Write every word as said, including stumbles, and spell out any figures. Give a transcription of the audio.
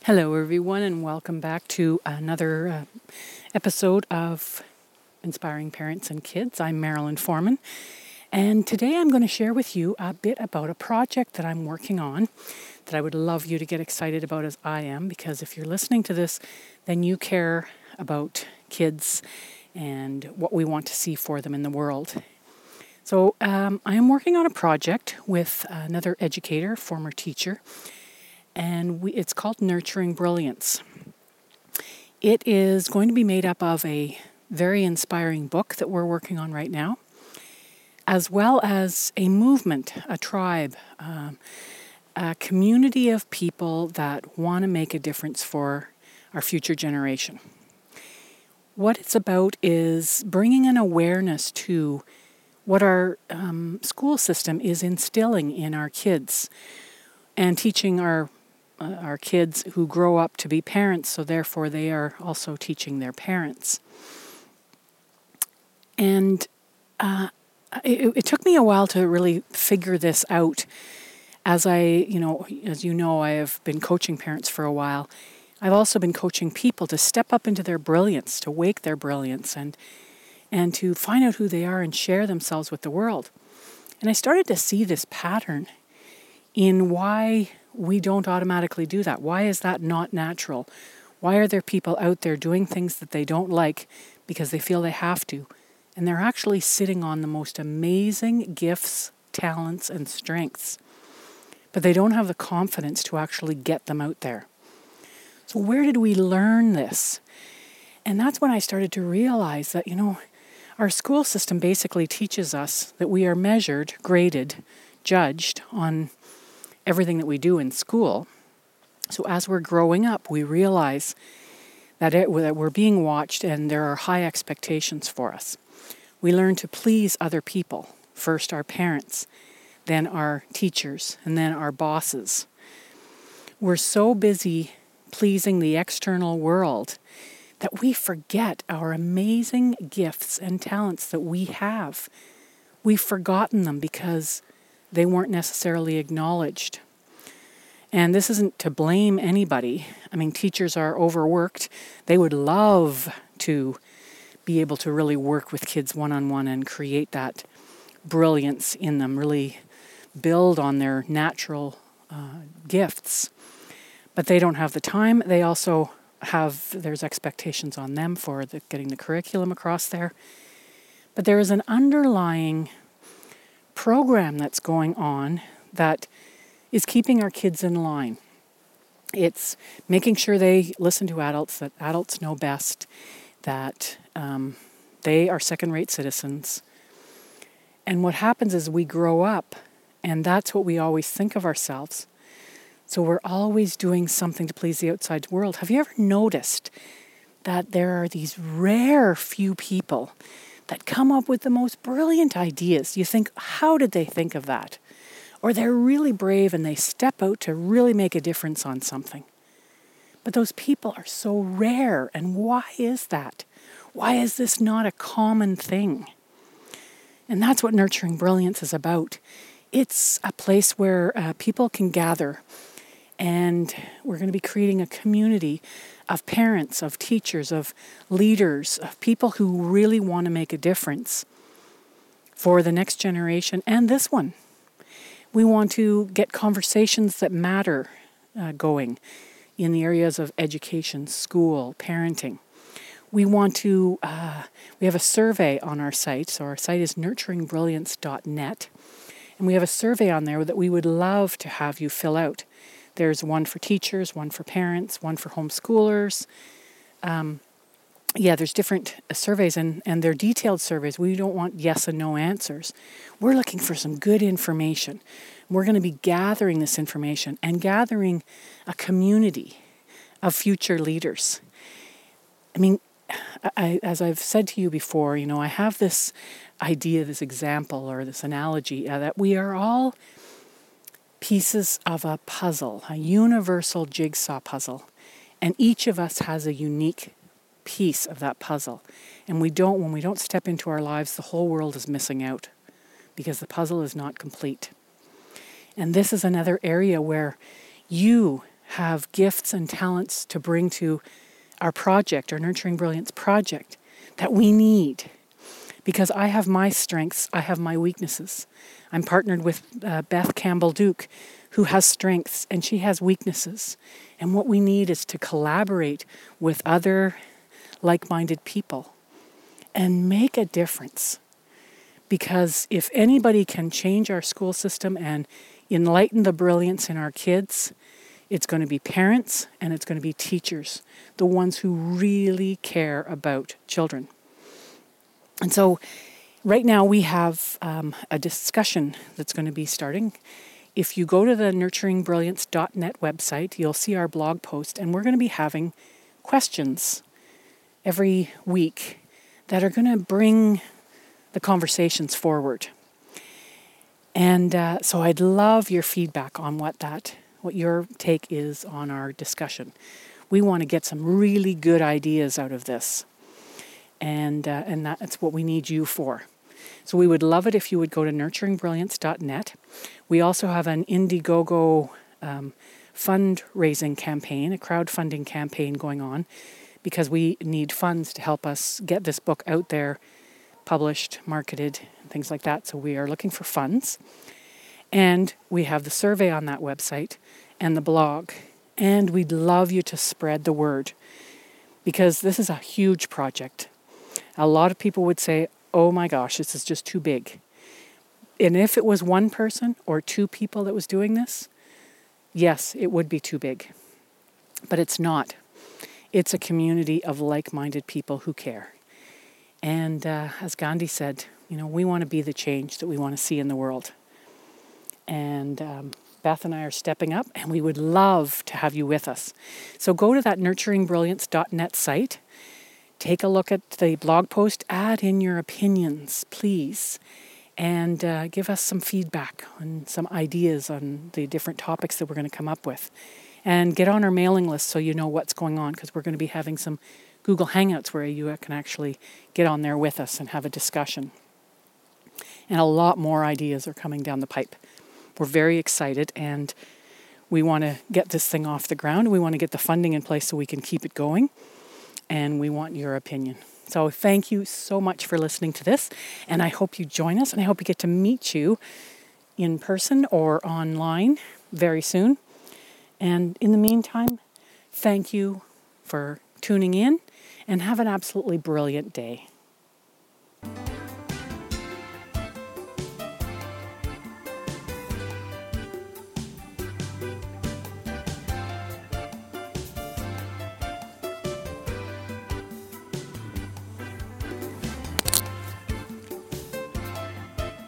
Hello, everyone, and welcome back to another uh, episode of Inspiring Parents and Kids. I'm Marilyn Foreman, and today I'm going to share with you a bit about a project that I'm working on that I would love you to get excited about as I am, because if you're listening to this, then you care about kids and what we want to see for them in the world. So um, I am working on a project with another educator, former teacher, and we, it's called Nurturing Brilliance. It is going to be made up of a very inspiring book that we're working on right now, as well as a movement, a tribe, um, a community of people that want to make a difference for our future generation. What it's about is bringing an awareness to what our um, school system is instilling in our kids and teaching our Uh, our kids who grow up to be parents, so therefore they are also teaching their parents. And uh, it, it took me a while to really figure this out. As I, you know, as you know, I have been coaching parents for a while. I've also been coaching people to step up into their brilliance, to wake their brilliance, and and to find out who they are and share themselves with the world. And I started to see this pattern in why we don't automatically do that. Why is that not natural? Why are there people out there doing things that they don't like because they feel they have to? And they're actually sitting on the most amazing gifts, talents, and strengths. But they don't have the confidence to actually get them out there. So where did we learn this? And that's when I started to realize that, you know, our school system basically teaches us that we are measured, graded, judged on everything that we do in school. So as we're growing up, we realize that, it, that we're being watched and there are high expectations for us. We learn to please other people, first our parents, then our teachers, and then our bosses. We're so busy pleasing the external world that we forget our amazing gifts and talents that we have. We've forgotten them because they weren't necessarily acknowledged. And this isn't to blame anybody. I mean, teachers are overworked. They would love to be able to really work with kids one-on-one and create that brilliance in them, really build on their natural uh, gifts. But they don't have the time. They also have, there's expectations on them for the, getting the curriculum across there. But there is an underlying program that's going on that is keeping our kids in line. It's making sure they listen to adults, that adults know best, that um, they are second-rate citizens. And what happens is we grow up, and that's what we always think of ourselves. So we're always doing something to please the outside world. Have you ever noticed that there are these rare few people that come up with the most brilliant ideas? You think, how did they think of that? Or they're really brave and they step out to really make a difference on something. But those people are so rare. And why is that? Why is this not a common thing? And that's what Nurturing Brilliance is about. It's a place where uh, people can gather. And we're going to be creating a community of parents, of teachers, of leaders, of people who really want to make a difference for the next generation and this one. We want to get conversations that matter uh, going in the areas of education, school, parenting. We want to, uh, we have a survey on our site. So our site is nurturing brilliance dot net. And we have a survey on there that we would love to have you fill out. There's one for teachers, one for parents, one for homeschoolers. Um, yeah, there's different surveys, and, and they're detailed surveys. We don't want yes and no answers. We're looking for some good information. We're going to be gathering this information and gathering a community of future leaders. I mean, I, as I've said to you before, you know, I have this idea, this example, or this analogy uh, that we are all pieces of a puzzle, a universal jigsaw puzzle, and each of us has a unique piece of that puzzle. And we don't, when we don't step into our lives, the whole world is missing out because the puzzle is not complete. And this is another area where you have gifts and talents to bring to our project, our Nurturing Brilliance project, that we need. Because I have my strengths, I have my weaknesses. I'm partnered with uh, Beth Campbell Duke, who has strengths and she has weaknesses. And what we need is to collaborate with other like-minded people and make a difference. Because if anybody can change our school system and enlighten the brilliance in our kids, it's going to be parents and it's going to be teachers, the ones who really care about children. And so right now we have um, a discussion that's going to be starting. If you go to the nurturing brilliance dot net website, you'll see our blog post, and we're going to be having questions every week that are going to bring the conversations forward. And uh, so I'd love your feedback on what that, what your take is on our discussion. We want to get some really good ideas out of this. And uh, and that's what we need you for. So we would love it if you would go to nurturing brilliance dot net. We also have an Indiegogo um, fundraising campaign, a crowdfunding campaign going on, because we need funds to help us get this book out there, published, marketed, things like that. So we are looking for funds. And we have the survey on that website and the blog. And we'd love you to spread the word, because this is a huge project. A lot of people would say, oh my gosh, this is just too big. And if it was one person or two people that was doing this, yes, it would be too big. But it's not. It's a community of like-minded people who care. And uh, as Gandhi said, you know, we want to be the change that we want to see in the world. And um, Beth and I are stepping up, and we would love to have you with us. So go to that nurturing brilliance dot net site. Take a look at the blog post, add in your opinions, please, and uh, give us some feedback on some ideas on the different topics that we're going to come up with. And get on our mailing list so you know what's going on, because we're going to be having some Google Hangouts where you can actually get on there with us and have a discussion. And a lot more ideas are coming down the pipe. We're very excited, and we want to get this thing off the ground. We want to get the funding in place so we can keep it going. And we want your opinion. So thank you so much for listening to this. And I hope you join us. And I hope we get to meet you in person or online very soon. And in the meantime, thank you for tuning in. And have an absolutely brilliant day.